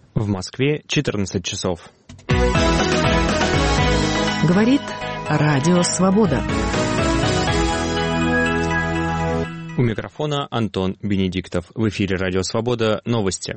В Москве 14 часов. Говорит Радио Свобода. У микрофона Антон Бенедиктов. В эфире Радио Свобода. Новости.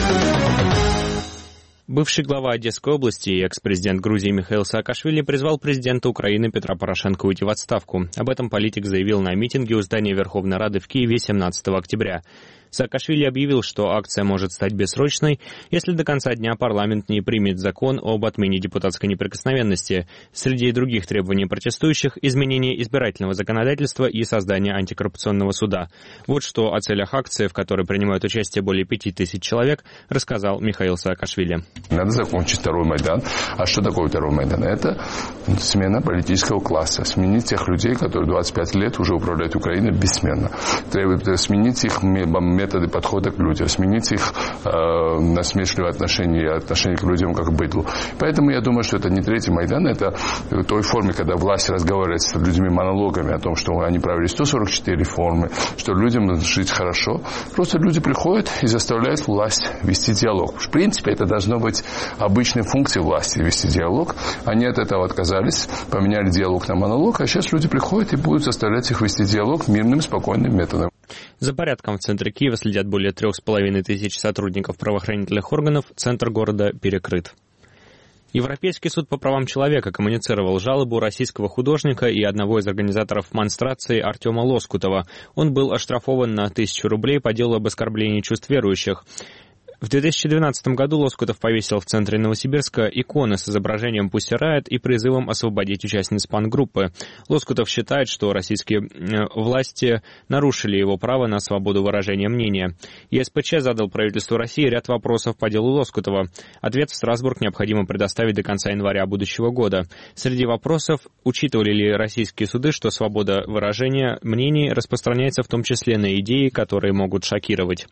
Бывший глава Одесской области и экс-президент Грузии Михаил Саакашвили призвал президента Украины Петра Порошенко уйти в отставку. Об этом политик заявил на митинге у здания Верховной Рады в Киеве 17 октября. Саакашвили объявил, что акция может стать бессрочной, если до конца дня парламент не примет закон об отмене депутатской неприкосновенности. Среди других требований протестующих – изменение избирательного законодательства и создание антикоррупционного суда. Вот что о целях акции, в которой принимают участие более 5000 человек, рассказал Михаил Саакашвили. Надо закончить второй Майдан. А что такое второй Майдан? Это смена политического класса. Сменить тех людей, которые 25 лет уже управляют Украиной бессменно. Требует сменить их методы подхода к людям, сменить их насмешливое отношение к людям как к быдлу. Поэтому я думаю, что это не третий Майдан, это в той форме, когда власть разговаривает с людьми монологами о том, что они провели 144 реформы, что людям нужно жить хорошо. Просто люди приходят и заставляют власть вести диалог. В принципе, это должно быть обычной функцией власти вести диалог. Они от этого отказались, поменяли диалог на монолог, а сейчас люди приходят и будут заставлять их вести диалог мирным, спокойным методом. За порядком в центре Киева следят более 3500 сотрудников правоохранительных органов, центр города перекрыт. Европейский суд по правам человека коммуницировал жалобу российского художника и одного из организаторов монстрации Артема Лоскутова. Он был оштрафован на 1000 рублей по делу об оскорблении чувств верующих. В 2012 году Лоскутов повесил в центре Новосибирска иконы с изображением Pussy Riot и призывом освободить участниц панк-группы. Лоскутов считает, что российские власти нарушили его право на свободу выражения мнения. ЕСПЧ задал правительству России ряд вопросов по делу Лоскутова. Ответ в Страсбург необходимо предоставить до конца января будущего года. Среди вопросов, учитывали ли российские суды, что свобода выражения мнений распространяется в том числе на идеи, которые могут шокировать.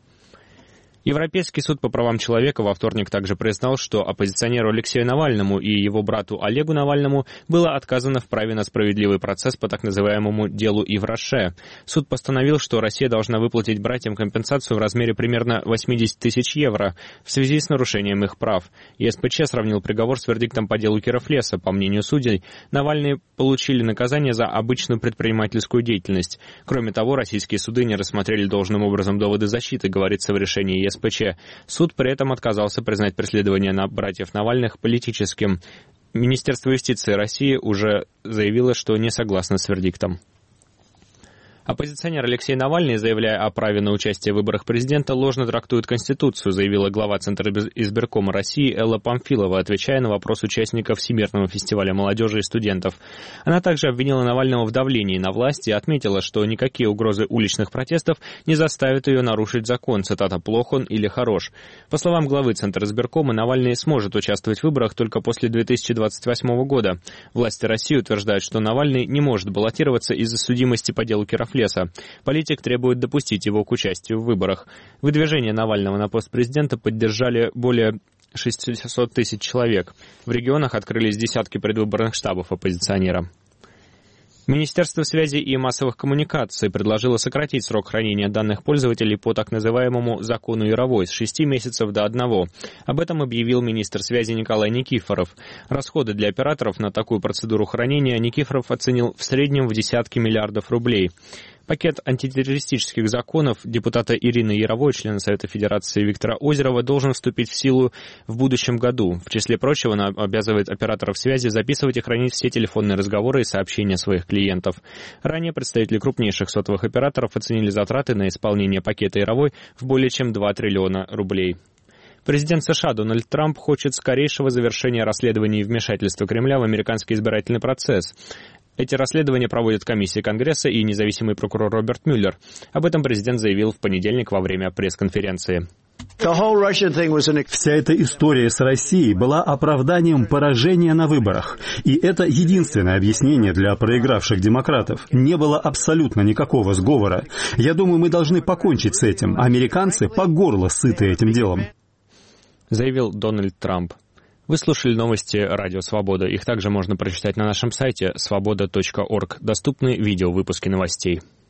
Европейский суд по правам человека во вторник также признал, что оппозиционеру Алексею Навальному и его брату Олегу Навальному было отказано в праве на справедливый процесс по так называемому делу Ивраше. Суд постановил, что Россия должна выплатить братьям компенсацию в размере примерно 80 тысяч евро в связи с нарушением их прав. ЕСПЧ сравнил приговор с вердиктом по делу Кировлеса. По мнению судей, Навальные получили наказание за обычную предпринимательскую деятельность. Кроме того, российские суды не рассмотрели должным образом доводы защиты, говорится в решении ЕСПЧ. Суд при этом отказался признать преследование братьев Навальных политическим. Министерство юстиции России уже заявило, что не согласно с вердиктом. Оппозиционер Алексей Навальный, заявляя о праве на участие в выборах президента, ложно трактует Конституцию, заявила глава Центра избиркома России Элла Памфилова, отвечая на вопрос участников Всемирного фестиваля молодежи и студентов. Она также обвинила Навального в давлении на власть и отметила, что никакие угрозы уличных протестов не заставят ее нарушить закон, цитата, «плох он или хорош». По словам главы Центра избиркома, Навальный сможет участвовать в выборах только после 2028 года. Власти России утверждают, что Навальный не может баллотироваться из-за судимости по делу Кировлеса. Политик требует допустить его к участию в выборах. Выдвижение Навального на пост президента поддержали более 600 тысяч человек. В регионах открылись десятки предвыборных штабов оппозиционера. Министерство связи и массовых коммуникаций предложило сократить срок хранения данных пользователей по так называемому закону Яровой с 6 месяцев до 1. Об этом объявил министр связи Николай Никифоров. Расходы для операторов на такую процедуру хранения Никифоров оценил в среднем в десятки миллиардов рублей. Пакет антитеррористических законов депутата Ирины Яровой, члена Совета Федерации Виктора Озерова, должен вступить в силу в будущем году. В числе прочего, он обязывает операторов связи записывать и хранить все телефонные разговоры и сообщения своих клиентов. Ранее представители крупнейших сотовых операторов оценили затраты на исполнение пакета Яровой в более чем 2 триллиона рублей. Президент США Дональд Трамп хочет скорейшего завершения расследований и вмешательства Кремля в американский избирательный процесс. Эти расследования проводят комиссия Конгресса и независимый прокурор Роберт Мюллер. Об этом президент заявил в понедельник во время пресс-конференции. Вся эта история с Россией была оправданием поражения на выборах. И это единственное объяснение для проигравших демократов. Не было абсолютно никакого сговора. Я думаю, мы должны покончить с этим. Американцы по горло сыты этим делом. Заявил Дональд Трамп. Вы слушали новости Радио Свобода. Их также можно прочитать на нашем сайте svoboda.org. Доступны видеовыпуски новостей.